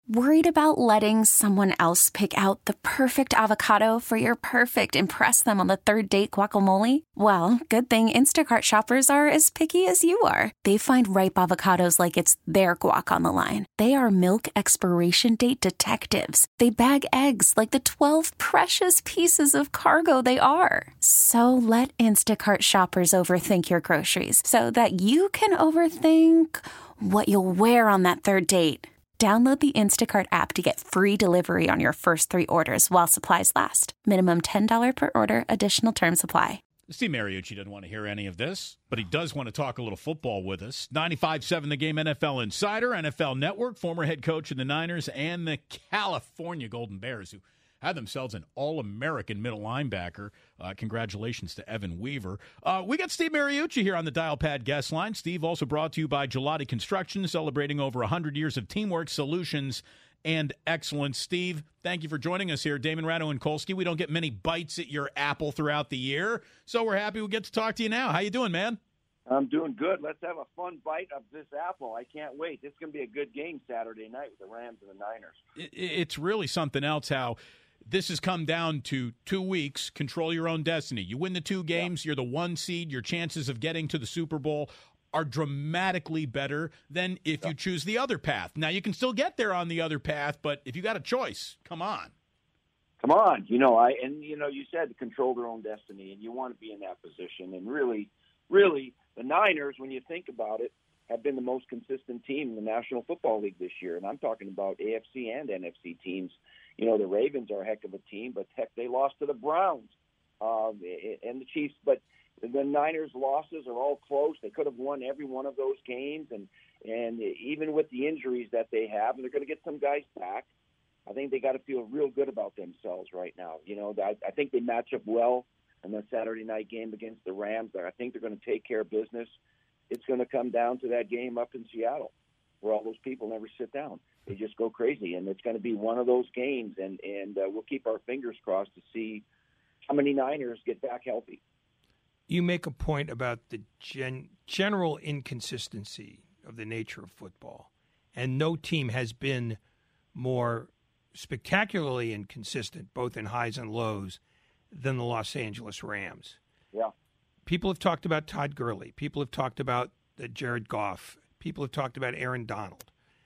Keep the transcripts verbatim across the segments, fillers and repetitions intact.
Worried about letting someone else pick out the perfect avocado for your perfect impress them on the third date guacamole? Well, good thing Instacart shoppers are as picky as you are. They find ripe avocados like it's their guac on the line. They are milk expiration date detectives. They bag eggs like the twelve precious pieces of cargo they are. So let Instacart shoppers overthink your groceries so that you can overthink what you'll wear on that third date. Download the Instacart app to get free delivery on your first three orders while supplies last. Minimum ten dollars per order. Additional terms apply. Steve Mariucci doesn't want to hear any of this, but he does want to talk a little football with us. ninety-five seven The Game N F L Insider, N F L Network, former head coach of the Niners and the California Golden Bears, who had themselves an All-American middle linebacker. Uh, congratulations to Evan Weaver. Uh, we got Steve Mariucci here on the Dial Pad guest line. Steve, also brought to you by Gelati Construction, celebrating over one hundred years of teamwork, solutions, and excellence. Steve, thank you for joining us here. Damon Ratto and Kolsky, we don't get many bites at your apple throughout the year, so we're happy we get to talk to you now. How you doing, man? I'm doing good. Let's have a fun bite of this apple. I can't wait. This is going to be a good game Saturday night with the Rams and the Niners. It, it's really something else how this has come down to two weeks, control your own destiny. You win the two games, yeah. You're the one seed. Your chances of getting to the Super Bowl are dramatically better than if yeah. you choose the other path. Now, you can still get there on the other path, but if you got a choice, come on. Come on. You know, I and, you know, you said control their own destiny, and you want to be in that position. And really, really, the Niners, when you think about it, have been the most consistent team in the National Football League this year. And I'm talking about A F C and N F C teams. You know, the Ravens are a heck of a team, but heck, they lost to the Browns um, and the Chiefs. But the Niners' losses are all close. They could have won every one of those games. And, and even with the injuries that they have, and they're going to get some guys back, I think they got to feel real good about themselves right now. You know, I, I think they match up well in the Saturday night game against the Rams. I think they're going to take care of business. It's going to come down to that game up in Seattle where all those people never sit down. They just go crazy, and it's going to be one of those games, and, and uh, we'll keep our fingers crossed to see how many Niners get back healthy. You make a point about the gen- general inconsistency of the nature of football, and no team has been more spectacularly inconsistent, both in highs and lows, than the Los Angeles Rams. Yeah. People have talked about Todd Gurley. People have talked about uh, Jared Goff. People have talked about Aaron Donald.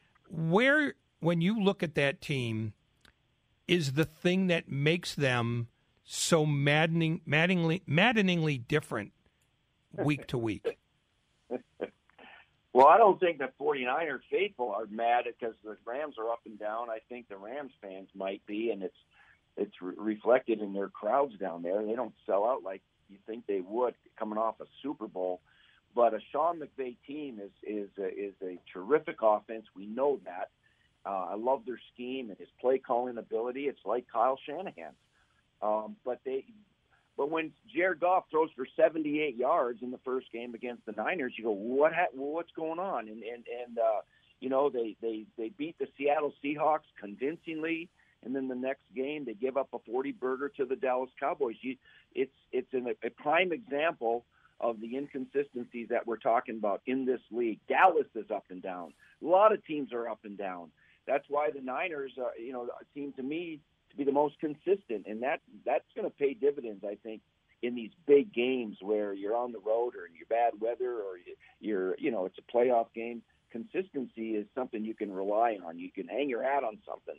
Where, when you look at that team, is the thing that makes them so maddening, maddeningly, maddeningly different week to week? Well, I don't think the 49ers faithful are mad because the Rams are up and down. I think the Rams fans might be, and it's it's re- reflected in their crowds down there. They don't sell out like you think they would coming off a Super Bowl. But a Sean McVay team is is a, is a terrific offense. We know that. Uh, I love their scheme and his play calling ability. It's like Kyle Shanahan. Um, but they, but when Jared Goff throws for seventy-eight yards in the first game against the Niners, you go, what? Ha- well, what's going on? And and and uh, you know they, they they beat the Seattle Seahawks convincingly, and then the next game they give up a forty burger to the Dallas Cowboys. You, it's it's an, a prime example of the inconsistencies that we're talking about in this league. Dallas is up and down. A lot of teams are up and down. That's why the Niners, uh, you know, seem to me to be the most consistent, and that that's going to pay dividends, I think, in these big games where you're on the road or in your bad weather or you're, you know, it's a playoff game. Consistency is something you can rely on. You can hang your hat on something.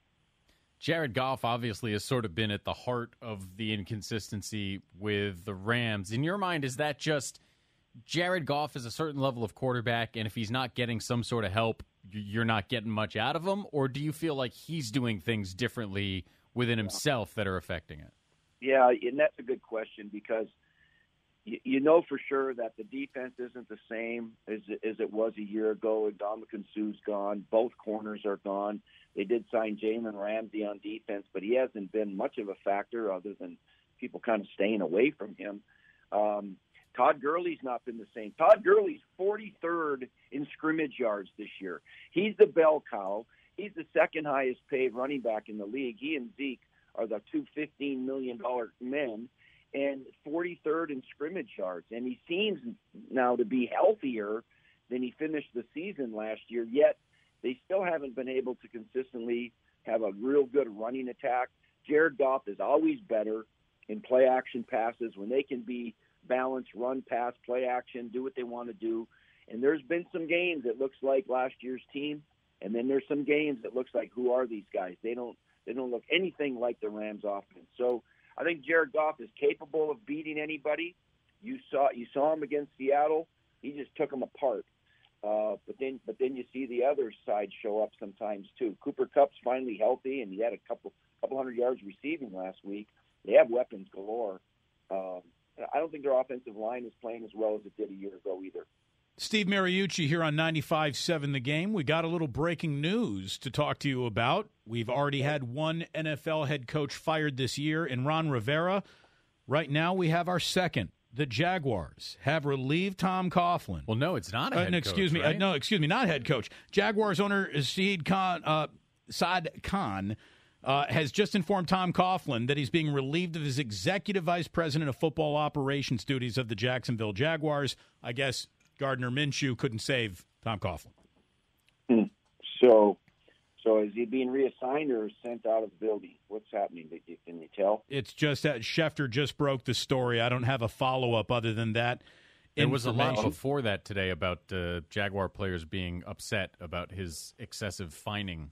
Jared Goff obviously has sort of been at the heart of the inconsistency with the Rams. In your mind, is that just Jared Goff is a certain level of quarterback, and if he's not getting some sort of help, you're not getting much out of him? Or do you feel like he's doing things differently within himself that are affecting it? Yeah, and that's a good question because you, you know for sure that the defense isn't the same as, as it was a year ago. Ndamukong Suh's gone. Both corners are gone. They did sign Jalen Ramsey on defense, but he hasn't been much of a factor other than people kind of staying away from him. Um, Todd Gurley's not been the same. Todd Gurley's forty-third in scrimmage yards this year. He's the bell cow. He's the second highest paid running back in the league. He and Zeke are the two fifteen million dollars men, and forty-third in scrimmage yards. And he seems now to be healthier than he finished the season last year, yet they still haven't been able to consistently have a real good running attack. Jared Goff is always better in play action passes when they can be balanced, run, pass, play action, do what they want to do. And there's been some games that looks like last year's team, and then there's some games that looks like, who are these guys? They don't they don't look anything like the Rams offense. So I think Jared Goff is capable of beating anybody. You saw you saw him against Seattle. He just took them apart. Uh, but then but then you see the other side show up sometimes too. Cooper Kupp's finally healthy, and he had a couple couple hundred yards receiving last week. They have weapons galore. Um, I don't think their offensive line is playing as well as it did a year ago either. Steve Mariucci here on ninety-five seven The Game. We got a little breaking news to talk to you about. We've already had one N F L head coach fired this year in Ron Rivera. Right now we have our second. The Jaguars have relieved Tom Coughlin. Well, no, it's not a head uh, no, coach, excuse me. right? Uh, no, excuse me, not head coach. Jaguars owner Saad Khan, uh, Saad Khan uh, has just informed Tom Coughlin that he's being relieved of his executive vice president of football operations duties of the Jacksonville Jaguars. I guess Gardner Minshew couldn't save Tom Coughlin. Hmm. So, so is he being reassigned or sent out of the building? What's happening? Can you tell? It's just that Schefter just broke the story. I don't have a follow-up other than that. There was a lot before that today about uh, Jaguar players being upset about his excessive fining.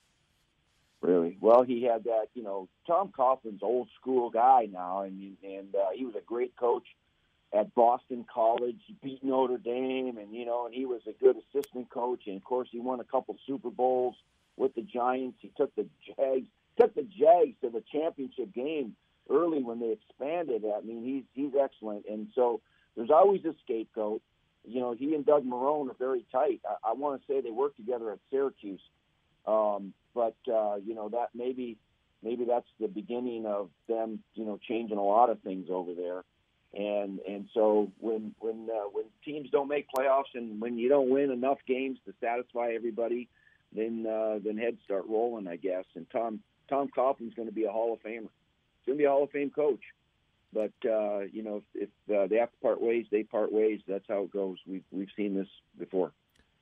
Really? Well, he had that, you know, Tom Coughlin's old school guy now, and and uh, he was a great coach at Boston College. He beat Notre Dame, and, you know, and he was a good assistant coach. And, of course, he won a couple Super Bowls with the Giants. He took the Jags, took the Jags to the championship game early when they expanded. I mean, he's he's excellent. And so there's always a scapegoat. You know, he and Doug Marrone are very tight. I, I want to say they worked together at Syracuse. Um, but, uh, you know, that maybe maybe that's the beginning of them, you know, changing a lot of things over there. And and so when when uh, when teams don't make playoffs and when you don't win enough games to satisfy everybody, then uh, then heads start rolling, I guess. And Tom Tom Coughlin's going to be a Hall of Famer. He's going to be a Hall of Fame coach. But uh, you know, if, if uh, they have to part ways, they part ways. That's how it goes. We've we've seen this before.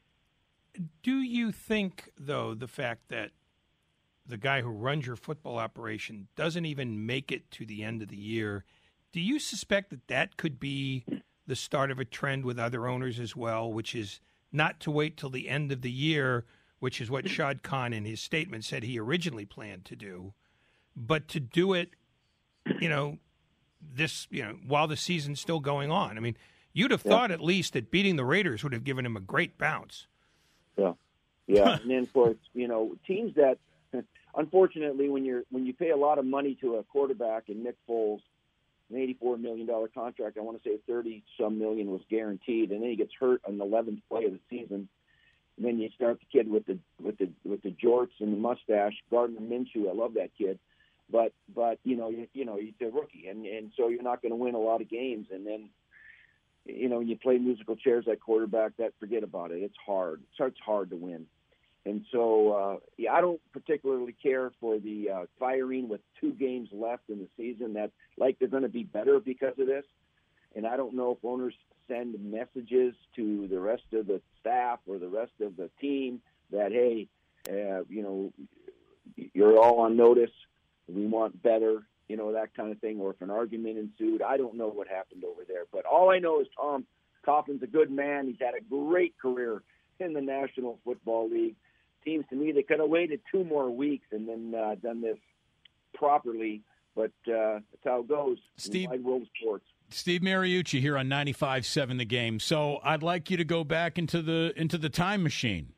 Do you think, though, the fact that the guy who runs your football operation doesn't even make it to the end of the year? Do you suspect that that could be the start of a trend with other owners as well, which is not to wait till the end of the year, which is what Shad Khan in his statement said he originally planned to do, but to do it, you know, this, you know, while the season's still going on? I mean, you'd have yeah. thought at least that beating the Raiders would have given him a great bounce. Yeah, yeah, and then for you know teams that, unfortunately, when you're when you pay a lot of money to a quarterback and Nick Foles, an eighty-four million dollars contract, I want to say thirty some million was guaranteed, and then he gets hurt on the eleventh play of the season. And then you start the kid with the with the with the jorts and the mustache, Gardner Minshew. I love that kid, but but you know you, you know he's a rookie, and and so you're not going to win a lot of games. And then you know when you play musical chairs at quarterback, that forget about it. It's hard. It's hard, it's hard to win. And so, uh, yeah, I don't particularly care for the uh, firing with two games left in the season. That like they're going to be better because of this. And I don't know if owners send messages to the rest of the staff or the rest of the team that, hey, uh, you know, you're all on notice. We want better, you know, that kind of thing. Or if an argument ensued, I don't know what happened over there. But all I know is Tom Coughlin's a good man. He's had a great career in the National Football League. Seems to me they could have waited two more weeks and then uh, done this properly, but uh, that's how it goes Steve, in wide world of sports. Steve Mariucci here on ninety-five seven The Game. So I'd like you to go back into the into the time machine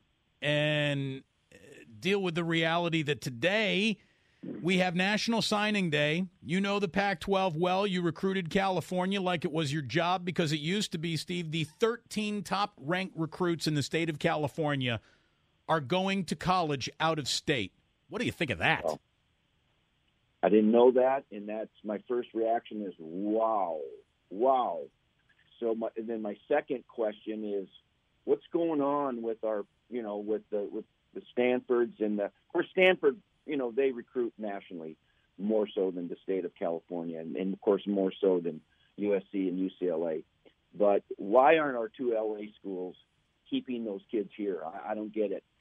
and deal with the reality that today we have National Signing Day. You know the Pac twelve well. You recruited California like it was your job because it used to be, Steve, the thirteen top-ranked recruits in the state of California are going to college out of state. What do you think of that? Well, I didn't know that, and that's my first reaction is, wow, wow. So my, and then my second question is, what's going on with our, you know, with the with the Stanfords and the, of course, Stanford, you know, they recruit nationally more so than the state of California, and, and of course more so than U S C and U C L A. But why aren't our two L A schools keeping those kids here? I, I don't get it.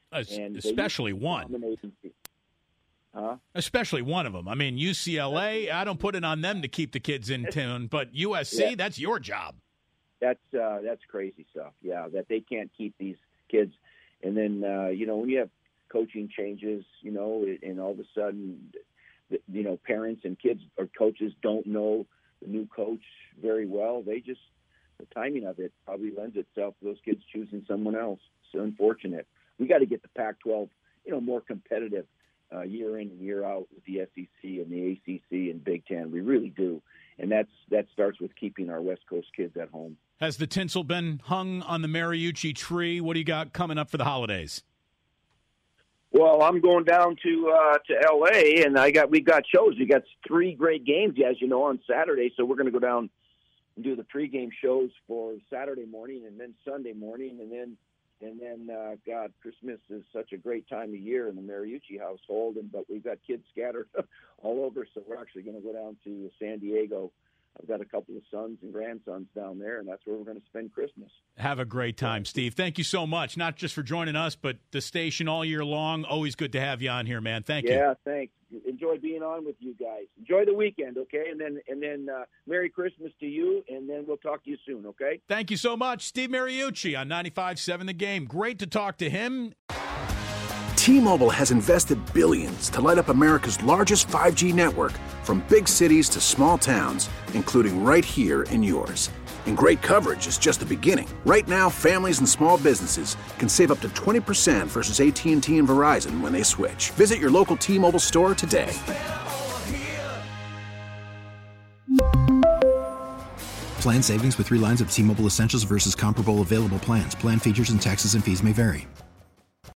And especially one. Huh? Especially one of them. I mean, U C L A, I don't put it on them to keep the kids in tune, but U S C, yeah. That's your job. That's uh, that's crazy stuff, yeah, that they can't keep these kids. And then, uh, you know, when you have coaching changes, you know, and all of a sudden, you know, parents and kids or coaches don't know the new coach very well, they just, the timing of it probably lends itself to those kids choosing someone else. So unfortunate. We got to get the Pac twelve, you know, more competitive uh, year in and year out with the S E C and the A C C and Big Ten. We really do. And that's that starts with keeping our West Coast kids at home. Has the tinsel been hung on the Mariucci tree? What do you got coming up for the holidays? Well, I'm going down to uh, to L A, and I got we got shows. We got three great games, as you know, on Saturday. So we're going to go down and do the pregame shows for Saturday morning, and then Sunday morning, and then and then uh, God, Christmas is such a great time of year in the Mariucci household, and but we've got kids scattered all over. So we're actually going to go down to San Diego. I've got a couple of sons and grandsons down there, and that's where we're going to spend Christmas. Have a great time, Steve. Thank you so much, not just for joining us, but the station all year long. Always good to have you on here, man. Thank yeah, you. Yeah, thanks. Enjoy being on with you guys. Enjoy the weekend, okay? And then and then uh, Merry Christmas to you, and then we'll talk to you soon, okay? Thank you so much. Steve Mariucci on ninety-five point seven The Game. Great to talk to him. T-Mobile has invested billions to light up America's largest five G network, from big cities to small towns, including right here in yours. And great coverage is just the beginning. Right now, families and small businesses can save up to twenty percent versus A T and T and Verizon when they switch. Visit your local T-Mobile store today. Plan savings with three lines of T-Mobile Essentials versus comparable available plans. Plan features and taxes and fees may vary.